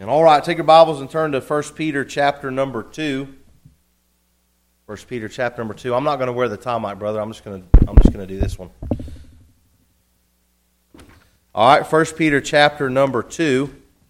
And all right, take your Bibles and turn to 1 Peter chapter number 2. 1 Peter chapter number 2. I'm not going to wear the tie mic, brother. I'm just going to do this one. All right, 1 Peter chapter number 2.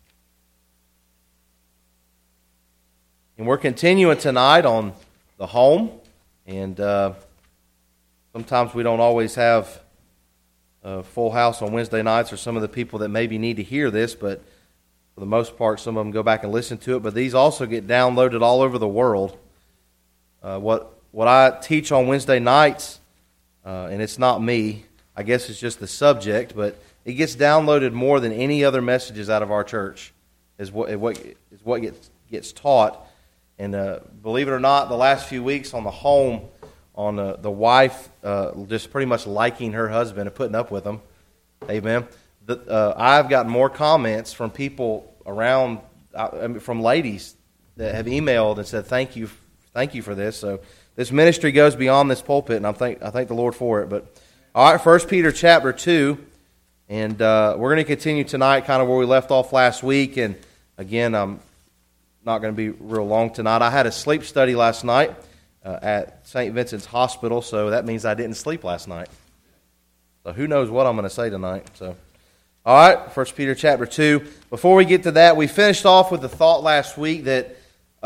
And we're continuing tonight on the home. And sometimes we don't always have a full house on Wednesday nights, or some of the people that maybe need to hear this, but for the most part, some of them go back and listen to it. But these also get downloaded all over the world. What I teach on Wednesday nights, and it's not me, I guess it's just the subject, but it gets downloaded more than any other messages out of our church, is what gets taught. And believe it or not, the last few weeks on the home, on the wife just pretty much liking her husband and putting up with him, amen. I've gotten more comments from people around, from ladies that have emailed and said, thank you for this. So this ministry goes beyond this pulpit, and I thank the Lord for it. But all right, 1 Peter chapter 2, and we're going to continue tonight kind of where we left off last week. And again, I'm not going to be real long tonight. I had a sleep study last night at St. Vincent's Hospital, so that means I didn't sleep last night. So who knows what I'm going to say tonight. So, all right, 1 Peter chapter 2. Before we get to that, we finished off with the thought last week that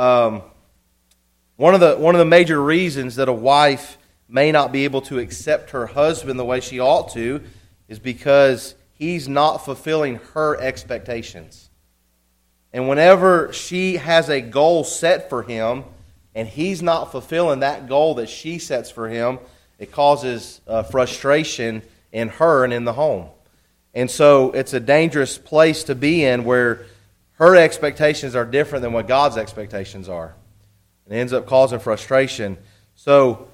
one of the major reasons that a wife may not be able to accept her husband the way she ought to is because he's not fulfilling her expectations. And whenever she has a goal set for him and he's not fulfilling that goal that she sets for him, it causes frustration in her and in the home. And so it's a dangerous place to be in where her expectations are different than what God's expectations are. And it ends up causing frustration. So,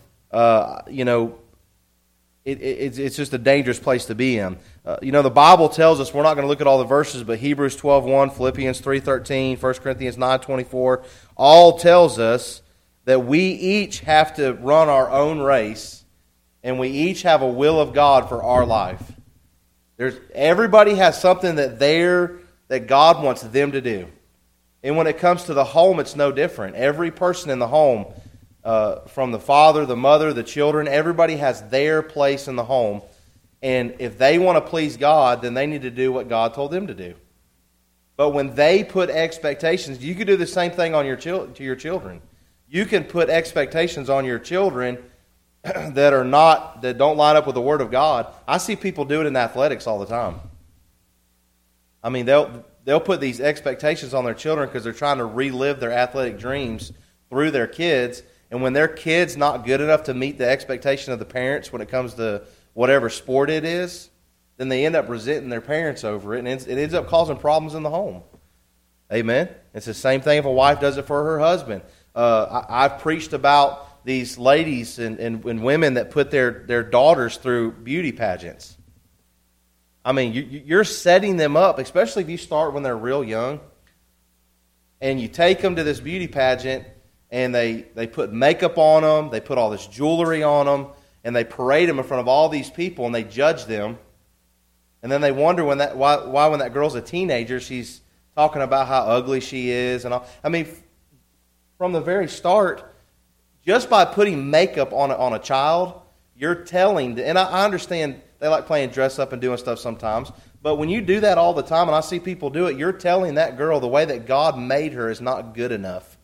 it's just a dangerous place to be in. The Bible tells us, we're not going to look at all the verses, but Hebrews 12:1, Philippians 3:13, 1 Corinthians 9:24, all tells us that we each have to run our own race, and we each have a will of God for our life. Everybody has something that God wants them to do. And when it comes to the home, it's no different. Every person in the home, from the father, the mother, the children, everybody has their place in the home. And if they want to please God, then they need to do what God told them to do. But when they put expectations, you can do the same thing on to your children. You can put expectations on your children that don't line up with the Word of God. I see people do it in athletics all the time. I mean, they'll put these expectations on their children because they're trying to relive their athletic dreams through their kids. And when their kid's not good enough to meet the expectation of the parents when it comes to whatever sport it is, then they end up resenting their parents over it, and it ends up causing problems in the home. Amen? It's the same thing if a wife does it for her husband. I've preached about these ladies and women that put their daughters through beauty pageants. I mean, you're setting them up, especially if you start when they're real young, and you take them to this beauty pageant, and they put makeup on them, they put all this jewelry on them, and they parade them in front of all these people, and they judge them. And then they wonder why when that girl's a teenager, she's talking about how ugly she is. And all. I mean, from the very start, just by putting makeup on a child, you're telling, and I understand they like playing dress up and doing stuff sometimes, but when you do that all the time, and I see people do it, you're telling that girl the way that God made her is not good enough.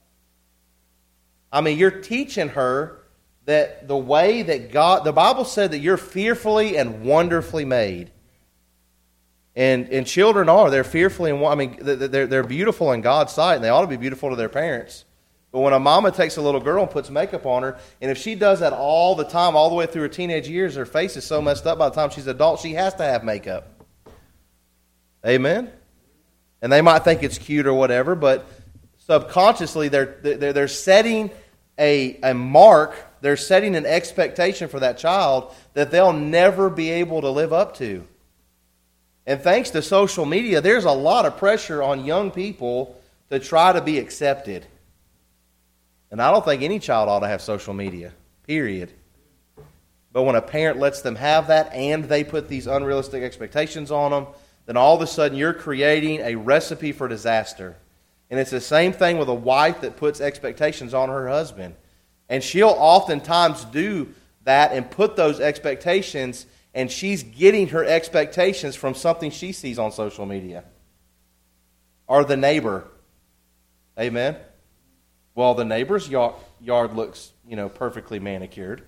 I mean, you're teaching her that the way that God, the Bible said that you're fearfully and wonderfully made. And children they're fearfully and, they're beautiful in God's sight, and they ought to be beautiful to their parents. But when a mama takes a little girl and puts makeup on her, and if she does that all the time, all the way through her teenage years, her face is so messed up by the time she's an adult, she has to have makeup. Amen? And they might think it's cute or whatever, but subconsciously they're setting a mark, they're setting an expectation for that child that they'll never be able to live up to. And thanks to social media, there's a lot of pressure on young people to try to be accepted. And I don't think any child ought to have social media, period. But when a parent lets them have that and they put these unrealistic expectations on them, then all of a sudden you're creating a recipe for disaster. And it's the same thing with a wife that puts expectations on her husband. And she'll oftentimes do that and put those expectations, and she's getting her expectations from something she sees on social media or the neighbor. Amen? Well, the neighbor's yard looks, perfectly manicured.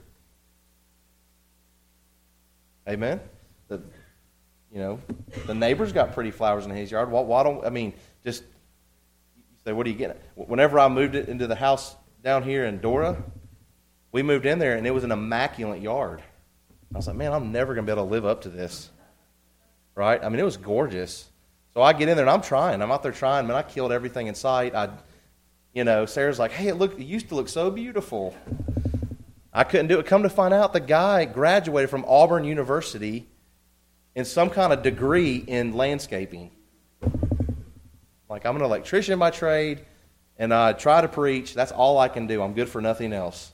Amen? The neighbor's got pretty flowers in his yard. You say, what are you getting? Whenever I moved it into the house down here in Dora, we moved in there, and it was an immaculate yard. I was like, man, I'm never going to be able to live up to this. Right? I mean, it was gorgeous. So I get in there, and I'm trying. I'm out there trying. Man, I killed everything in sight. Sarah's like, hey, it used to look so beautiful. I couldn't do it. Come to find out, the guy graduated from Auburn University in some kind of degree in landscaping. Like, I'm an electrician by trade, and I try to preach. That's all I can do. I'm good for nothing else.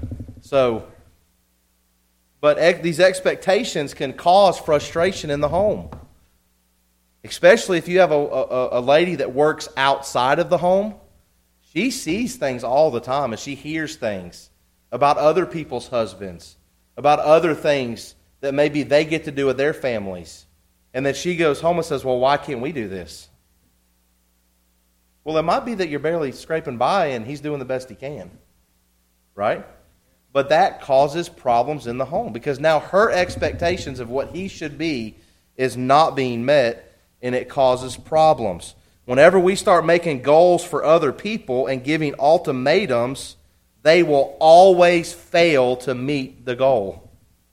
But these expectations can cause frustration in the home. Especially if you have a lady that works outside of the home. She sees things all the time, and she hears things about other people's husbands, about other things that maybe they get to do with their families. And then she goes home and says, well, why can't we do this? Well, it might be that you're barely scraping by and he's doing the best he can. Right? But that causes problems in the home because now her expectations of what he should be is not being met, and it causes problems. Whenever we start making goals for other people and giving ultimatums, they will always fail to meet the goal.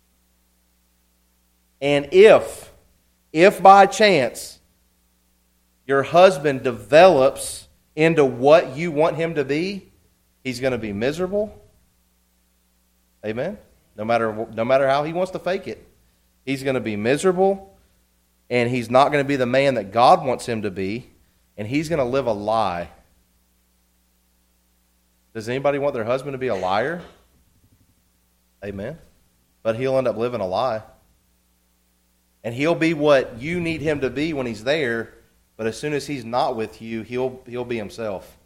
And if by chance your husband develops into what you want him to be, he's going to be miserable. Amen? No matter how he wants to fake it. He's going to be miserable, and he's not going to be the man that God wants him to be, and he's going to live a lie. Does anybody want their husband to be a liar? Amen? But he'll end up living a lie. And he'll be what you need him to be when he's there, but as soon as he's not with you, he'll be himself.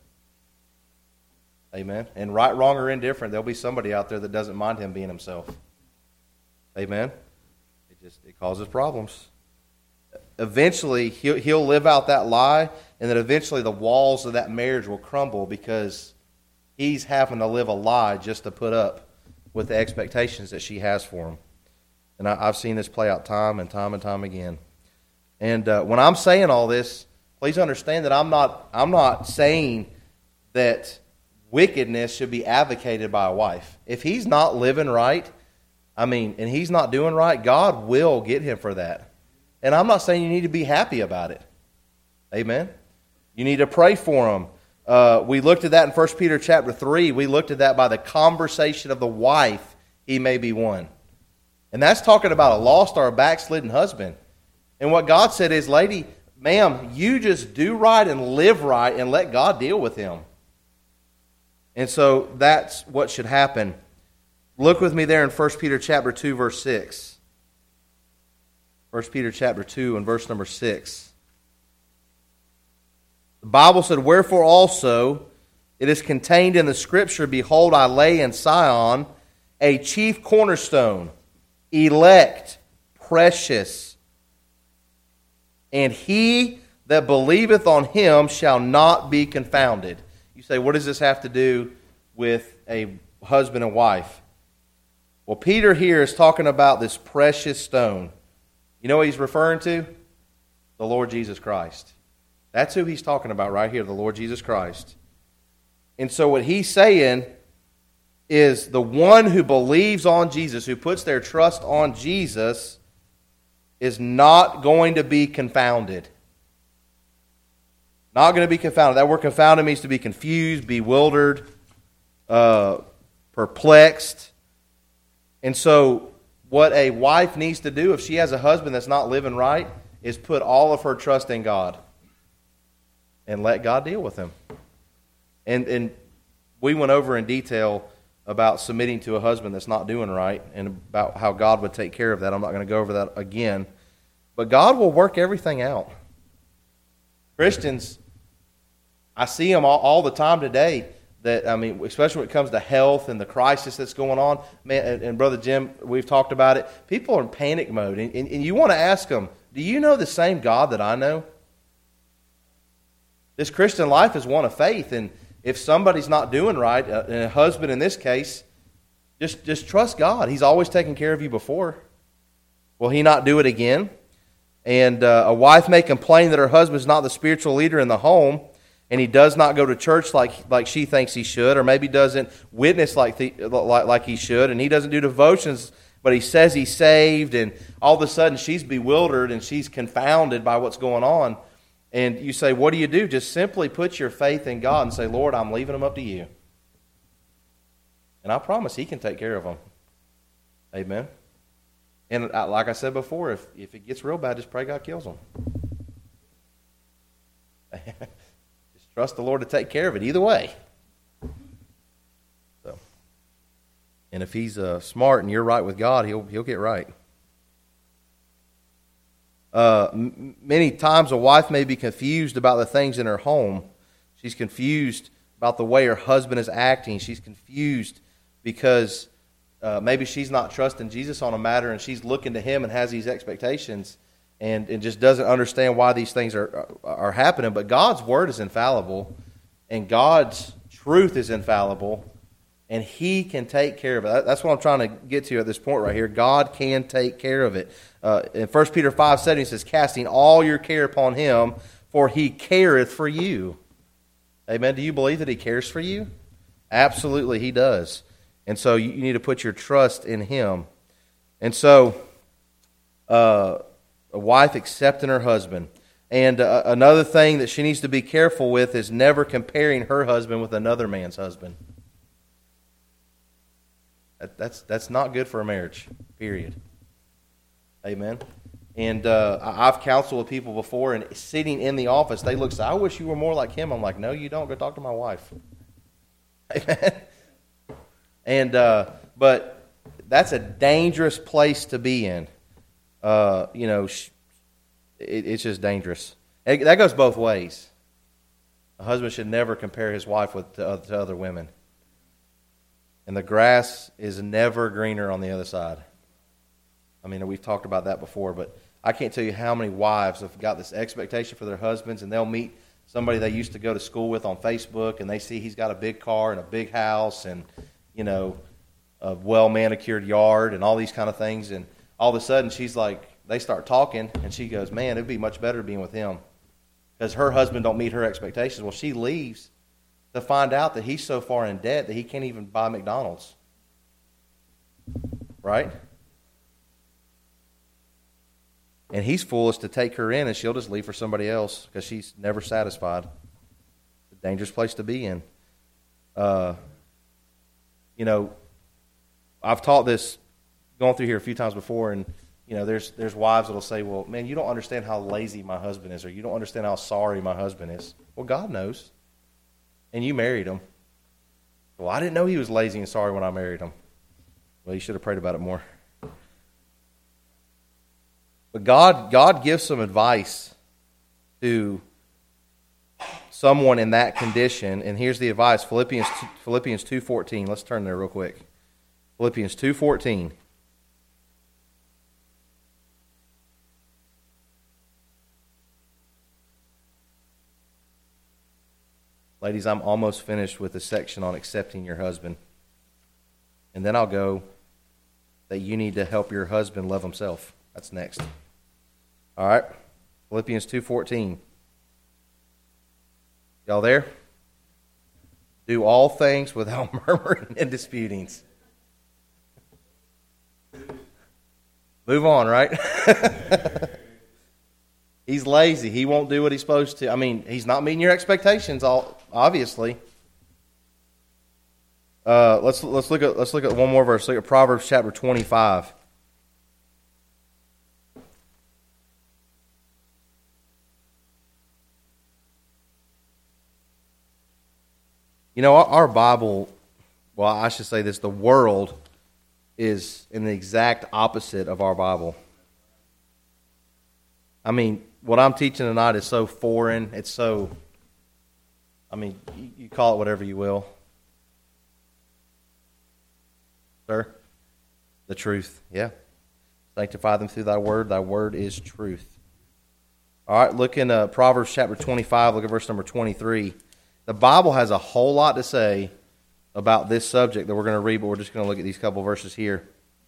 Amen? And right, wrong, or indifferent, there'll be somebody out there that doesn't mind him being himself. Amen? It causes problems. Eventually, he'll live out that lie, and then eventually the walls of that marriage will crumble because he's having to live a lie just to put up with the expectations that she has for him. And I've seen this play out time and time again. And when I'm saying all this, please understand that I'm not saying that wickedness should be advocated by a wife. If he's not living right, and he's not doing right, God will get him for that. And I'm not saying you need to be happy about it. Amen? You need to pray for him. We looked at that in 1 Peter chapter 3. We looked at that by the conversation of the wife, he may be won. And that's talking about a lost or a backslidden husband. And what God said is, lady, ma'am, you just do right and live right and let God deal with him. And so that's what should happen. Look with me there in 1 Peter chapter 2, verse 6. 1 Peter chapter 2 and verse number 6. The Bible said, wherefore also it is contained in the Scripture, behold, I lay in Sion a chief cornerstone, elect, precious. And he that believeth on him shall not be confounded. You say, what does this have to do with a husband and wife? Well, Peter here is talking about this precious stone. You know what he's referring to? The Lord Jesus Christ. That's who he's talking about right here, the Lord Jesus Christ. And so what he's saying is the one who believes on Jesus, who puts their trust on Jesus, is not going to be confounded. Not going to be confounded. That word confounded means to be confused, bewildered, perplexed. And so what a wife needs to do if she has a husband that's not living right is put all of her trust in God and let God deal with him. And we went over in detail about submitting to a husband that's not doing right and about how God would take care of that. I'm not going to go over that again. But God will work everything out. Christians, I see them all the time today. Especially when it comes to health and the crisis that's going on. Man, and Brother Jim, we've talked about it. People are in panic mode. And you want to ask them, do you know the same God that I know? This Christian life is one of faith. And if somebody's not doing right, and a husband in this case, just trust God. He's always taken care of you before. Will He not do it again? And a wife may complain that her husband's not the spiritual leader in the home, and he does not go to church like she thinks he should, or maybe doesn't witness like he should, and he doesn't do devotions, but he says he's saved, and all of a sudden she's bewildered and she's confounded by what's going on. And you say, what do you do? Just simply put your faith in God and say, Lord, I'm leaving them up to you. And I promise He can take care of them. Amen. And like I said before, if it gets real bad, just pray God kills them. Just trust the Lord to take care of it either way. So, and if He's smart and you're right with God, He'll get right. Many times a wife may be confused about the things in her home. She's confused about the way her husband is acting. She's confused because maybe she's not trusting Jesus on a matter, and she's looking to Him and has these expectations and just doesn't understand why these things are happening. But God's Word is infallible, and God's truth is infallible, and He can take care of it. That's what I'm trying to get to at this point right here. God can take care of it. In 1 Peter 5:7, He says, casting all your care upon Him, for He careth for you. Amen. Do you believe that He cares for you? Absolutely, He does. And so you need to put your trust in Him. And so a wife accepting her husband. And another thing that she needs to be careful with is never comparing her husband with another man's husband. That's not good for a marriage, period. Amen. And I've counseled with people before, and sitting in the office, they look, I wish you were more like him. I'm like, no, you don't. Go talk to my wife. Amen. And but that's a dangerous place to be in. It's just dangerous. That goes both ways. A husband should never compare his wife to other women. And the grass is never greener on the other side. I mean, we've talked about that before, but I can't tell you how many wives have got this expectation for their husbands, and they'll meet somebody they used to go to school with on Facebook, and they see he's got a big car and a big house and, a well-manicured yard and all these kind of things, and all of a sudden she's like, they start talking, and she goes, man, it'd be much better being with him because her husband don't meet her expectations. Well, she leaves to find out that he's so far in debt that he can't even buy McDonald's. Right? And he's foolish to take her in, and she'll just leave for somebody else because she's never satisfied. It's a dangerous place to be in. I've taught this, going through here a few times before, and there's wives that'll say, well, man, you don't understand how lazy my husband is, or you don't understand how sorry my husband is. Well, God knows. And you married him. Well, I didn't know he was lazy and sorry when I married him. Well, you should have prayed about it more. But God gives some advice to someone in that condition, and here's the advice: Philippians 2:14. Let's turn there real quick. Philippians 2:14. Ladies, I'm almost finished with the section on accepting your husband. And then I'll go that you need to help your husband love himself. That's next. All right? Philippians 2:14. Y'all there? Do all things without murmuring and disputings. Move on, right? He's lazy. He won't do what he's supposed to. I mean, he's not meeting your expectations, obviously. Let's look at one more verse. Look at Proverbs chapter 25. Our Bible, well, I should say this, the world is in the exact opposite of our Bible. I mean, what I'm teaching tonight is so foreign. It's so, you call it whatever you will. Sir? The truth, yeah. Sanctify them through thy word. Thy word is truth. All right, look in Proverbs chapter 25, look at verse number 23. The Bible has a whole lot to say about this subject that we're going to read, but we're just going to look at these couple verses here.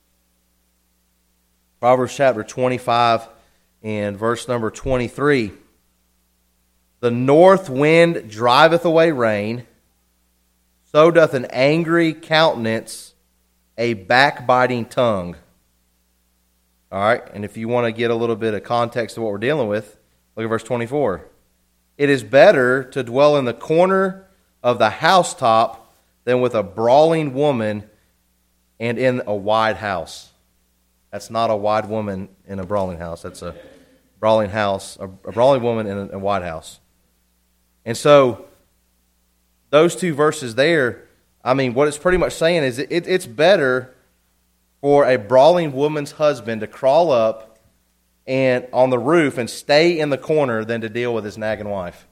Proverbs chapter 25 and verse number 23. The north wind driveth away rain, so doth an angry countenance a backbiting tongue. All right, and if you want to get a little bit of context of what we're dealing with, look at verse 24. It is better to dwell in the corner of the housetop than with a brawling woman and in a wide house. That's not a wide woman in a brawling house. That's a brawling house, a brawling woman in a wide house. And so, those two verses there, what it's pretty much saying is it's better for a brawling woman's husband to crawl up and on the roof and stay in the corner than to deal with his nagging wife.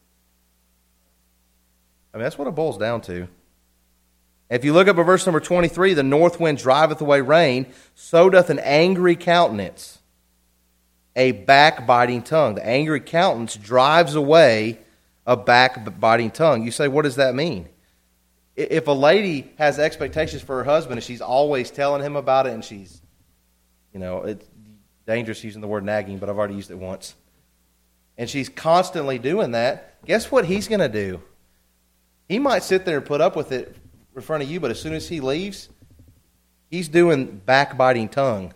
That's what it boils down to. If you look up at verse number 23, the north wind driveth away rain, so doth an angry countenance a backbiting tongue. The angry countenance drives away a backbiting tongue. You say, what does that mean? If a lady has expectations for her husband and she's always telling him about it and she's, it's dangerous using the word nagging, but I've already used it once. And she's constantly doing that, guess what he's going to do? He might sit there and put up with it in front of you, but as soon as he leaves, he's doing backbiting tongue.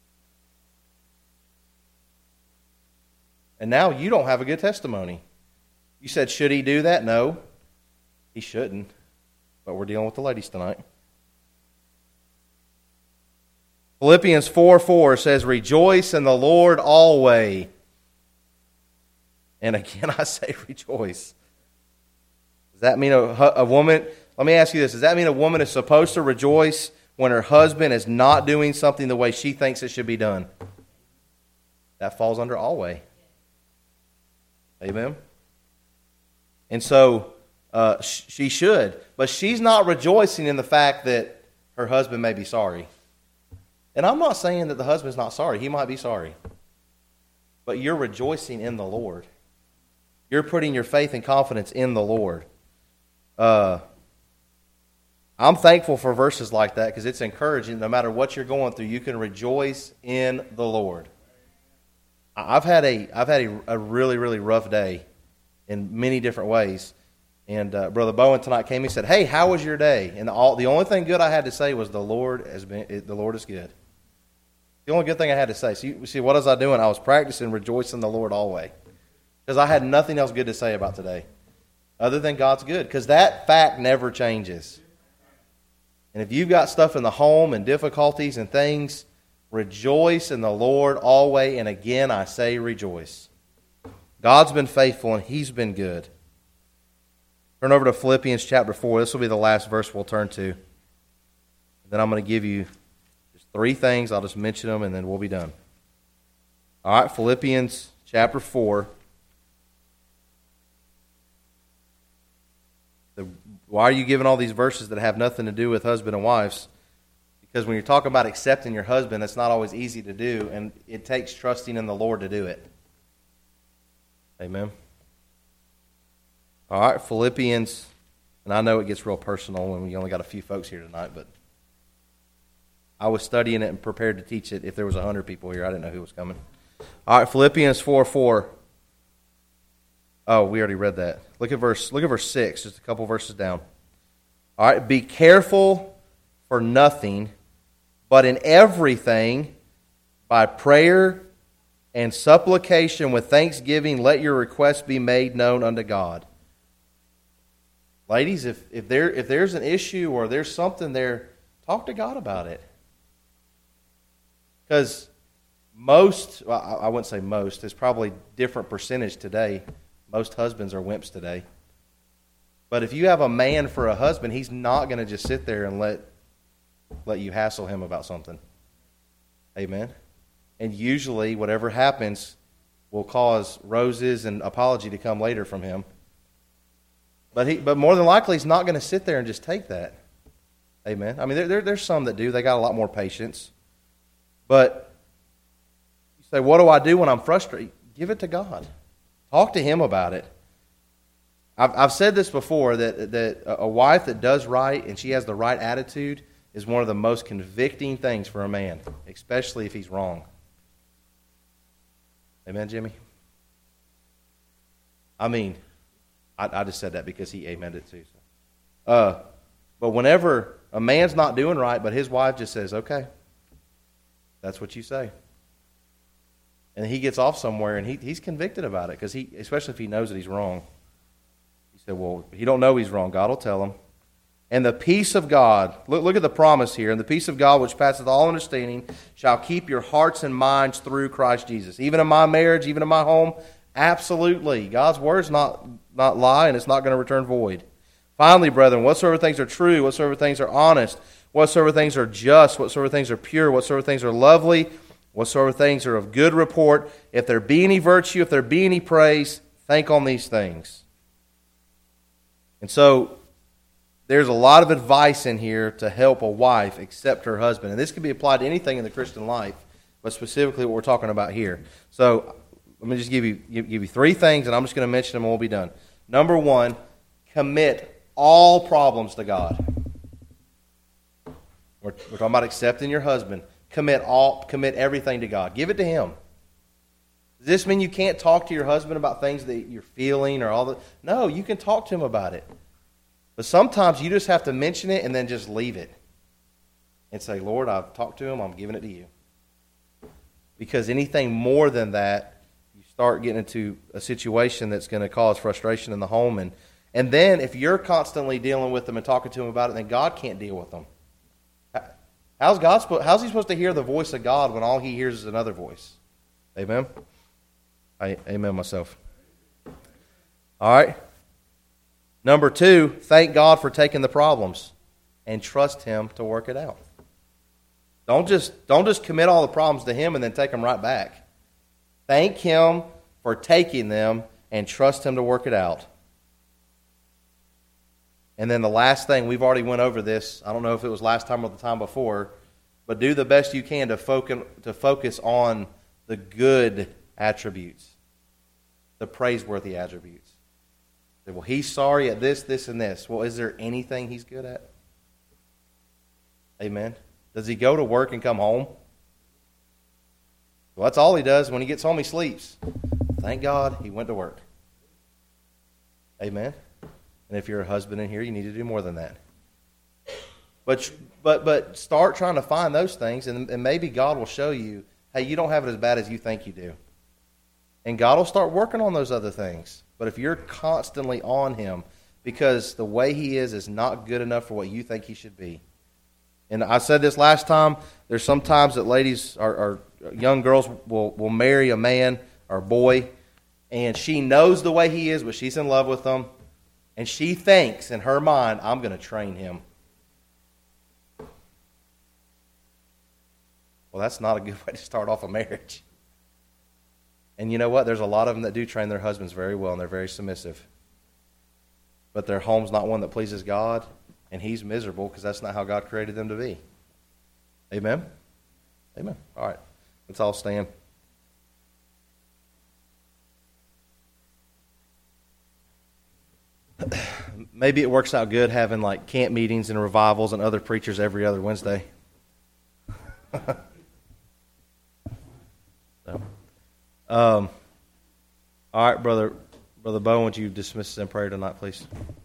And now you don't have a good testimony. You said, should he do that? No, he shouldn't. But we're dealing with the ladies tonight. Philippians 4:4 says, rejoice in the Lord always. And again, I say rejoice. Does that mean a woman... Let me ask you this. Does that mean a woman is supposed to rejoice when her husband is not doing something the way she thinks it should be done? That falls under always. Amen? And so, she should. But she's not rejoicing in the fact that her husband may be sorry. And I'm not saying that the husband's not sorry. He might be sorry. But you're rejoicing in the Lord. You're putting your faith and confidence in the Lord. I'm thankful for verses like that because it's encouraging. No matter what you're going through, you can rejoice in the Lord. I've had a really, really rough day in many different ways. And Brother Bowen tonight came and said, "Hey, how was your day?" And the only thing good I had to say was the Lord is good. The only good thing I had to say. See, what was I doing? I was practicing rejoicing in the Lord always, because I had nothing else good to say about today, other than God's good, because that fact never changes. And if you've got stuff in the home and difficulties and things, rejoice in the Lord always. And again, I say rejoice. God's been faithful and He's been good. Turn over to Philippians chapter 4. This will be the last verse we'll turn to. Then I'm going to give you just 3 things. I'll just mention them and then we'll be done. All right, Philippians chapter 4. Why are you giving all these verses that have nothing to do with husband and wives? Because when you're talking about accepting your husband, it's not always easy to do, and it takes trusting in the Lord to do it. Amen. All right, Philippians, and I know it gets real personal when we only got a few folks here tonight, but I was studying it and prepared to teach it. If there was 100 people here, I didn't know who was coming. All right, Philippians 4:4. Oh, we already read that. Look at verse 6, just a couple verses down. All right, be careful for nothing, but in everything, by prayer and supplication with thanksgiving, let your requests be made known unto God. Ladies, if there's an issue or there's something there, talk to God about it. Because I wouldn't say most, there's probably different percentage today. Most husbands are wimps today. But if you have a man for a husband, he's not going to just sit there and let you hassle him about something. Amen? And usually, whatever happens, will cause roses and apology to come later from him. But more than likely, he's not going to sit there and just take that. Amen. I mean, there's some that do. They got a lot more patience. But you say, what do I do when I'm frustrated? Give it to God. Talk to Him about it. I've said this before, that a wife that does right and she has the right attitude is one of the most convicting things for a man, especially if he's wrong. Amen, Jimmy? I mean, I just said that because he amened it too. So. But whenever a man's not doing right, but his wife just says, okay, that's what you say. And he gets off somewhere and he's convicted about it, because especially if he knows that he's wrong. He said, well, he don't know he's wrong. God will tell him. And the peace of God, look at the promise here, and the peace of God which passeth all understanding shall keep your hearts and minds through Christ Jesus. Even in my marriage, even in my home, absolutely. God's word's not lie, and it's not going to return void. Finally, brethren, whatsoever things are true, whatsoever things are honest, whatsoever things are just, whatsoever things are pure, whatsoever things are lovely, whatsoever things are of good report, if there be any virtue, if there be any praise, think on these things. And so, there's a lot of advice in here to help a wife accept her husband. And this can be applied to anything in the Christian life, but specifically what we're talking about here. So let me just give you three things, and I'm just going to mention them and we'll be done. Number one, commit all problems to God. We're talking about accepting your husband. Commit everything to God. Give it to Him. Does this mean you can't talk to your husband about things that you're feeling or all that? No, you can talk to him about it. But sometimes you just have to mention it and then just leave it. And say, Lord, I've talked to him, I'm giving it to you. Because anything more than that, you start getting into a situation that's going to cause frustration in the home. And then if you're constantly dealing with them and talking to them about it, then God can't deal with them. How's he supposed to hear the voice of God when all he hears is another voice? Amen? Amen myself. All right. Number two, thank God for taking the problems and trust Him to work it out. Don't just commit all the problems to Him and then take them right back. Thank Him for taking them and trust Him to work it out. And then the last thing, we've already went over this. I don't know if it was last time or the time before, but do the best you can to focus on the good attributes, the praiseworthy attributes. Well, he's sorry at this, this, and this. Well, is there anything he's good at? Amen. Does he go to work and come home? Well, that's all he does. When he gets home, he sleeps. Thank God he went to work. Amen. And if you're a husband in here, you need to do more than that. But start trying to find those things, and maybe God will show you, hey, you don't have it as bad as you think you do. And God will start working on those other things. But if you're constantly on him, because the way he is not good enough for what you think he should be. And I said this last time, there's sometimes that ladies or young girls will marry a man or boy, and she knows the way he is, but she's in love with him. And she thinks in her mind, I'm going to train him. Well, that's not a good way to start off a marriage. And you know what? There's a lot of them that do train their husbands very well, and they're very submissive. But their home's not one that pleases God, and he's miserable because that's not how God created them to be. Amen? Amen. All right. Let's all stand. Maybe it works out good having like camp meetings and revivals and other preachers every other Wednesday. So, all right, Brother Bo, would you dismiss us in prayer tonight, please?